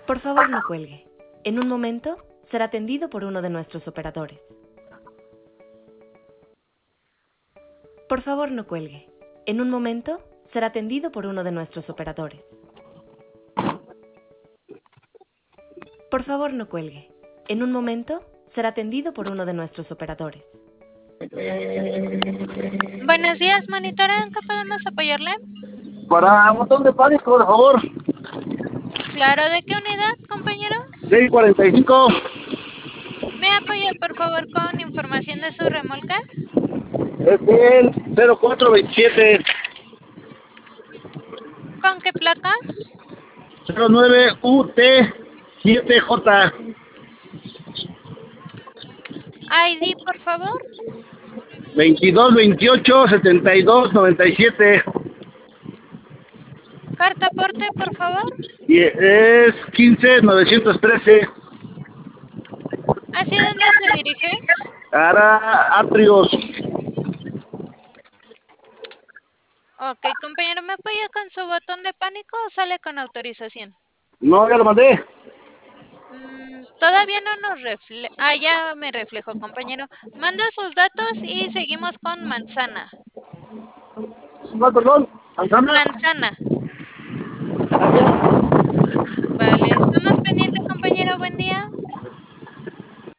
Por favor, no cuelgue. En un momento será atendido por uno de nuestros operadores. Por favor, no cuelgue. En un momento será atendido por uno de nuestros operadores. Por favor, no cuelgue. En un momento será atendido por uno de nuestros operadores. Buenos días, monitora, ¿en qué podemos apoyarle? Para un montón de pánico, por favor. Claro, ¿de qué unidad, compañero? 645. ¿Me apoya, por favor, con información de su remolque? Es el 0427 ¿Con qué placa? 09 UT 7J ID, por favor. 22 28 72 97 Carta aporte, por favor. y es 15 913. ¿Hacia dónde se dirige? Ara Atrios. Ok, compañero, ¿me apoya con su botón de pánico o sale con autorización? No, ya lo mandé. Todavía no nos refleja. Ah, ya me reflejó, compañero. Manda sus datos y seguimos con manzana. No, perdón. Manzana. Manzana. Vale, estamos pendientes, compañero. Buen día.